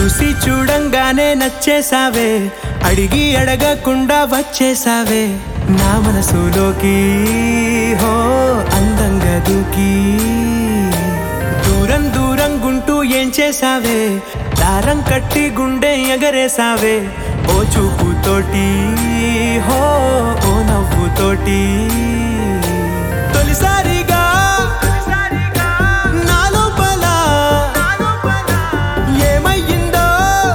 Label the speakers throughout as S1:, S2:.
S1: చూసి చూడంగానే నచ్చేసావే, అడిగి అడగకుండా వచ్చేసావే నా మనసులోకి. హో అందంగా దూకి దూరం దూరం గుంటూ ఏం చేసావే, దారం కట్టి గుండె ఎగరేసావే ఓ చూపుతోటి. హో ఓ నవ్వుతోటి తొలిసారిగా నా లోపల ఏమయ్యిందో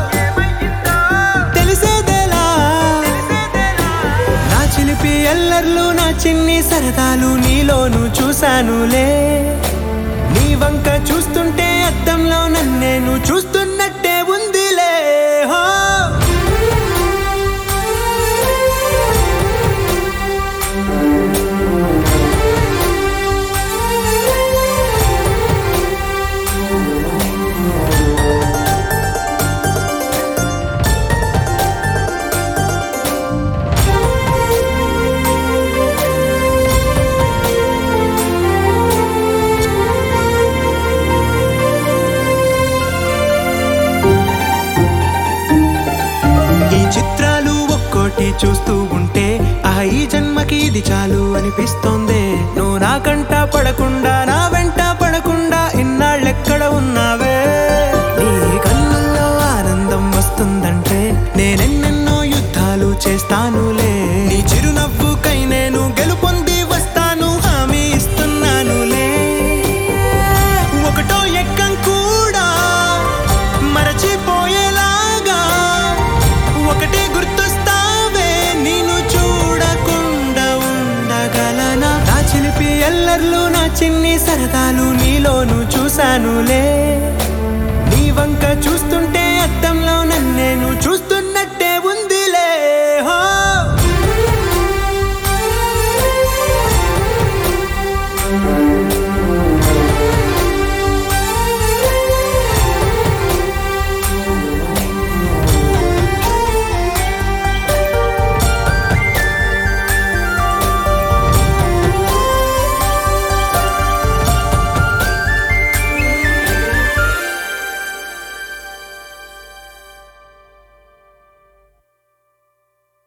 S1: తెలిసేదేలా. నా చిలిపి ఎల్లర్లు నా చిన్ని సరదాలు నీలోను చూశానులే. నీ వంక చూస్తుంటే అద్దంలో నన్నేను చూస్తున్నట్టే ఉందిలే. హో చిత్రాలు ఒక్కోటి చూస్తూ ఉంటే ఈ జన్మకి ఇది చాలు అనిపిస్తోంది. నువ్వు నా కంట పడకుండా నా వెంట పడకుండా ఇన్నాళ్ళెక్కడ ఉన్నావే. నీ కన్నుల్లో ఆనందం వస్తుందంటే నేనెన్నెన్నో యుద్ధాలు చేస్తానులే. నీ చిరునవ్వుకై నేను గెలుపొంది వస్తాను హామీ ఇస్తున్నానులే. ఒకటో ఎక్కం కూడా మరచిపోయేలాగా ఒకటే గుర్తొస్తావే, నేను చూడకుండా ఉండగలనా. నా చిలిపి ఎల్లర్లు నా చిన్ని సరదాలు నీలోను చూశానులే.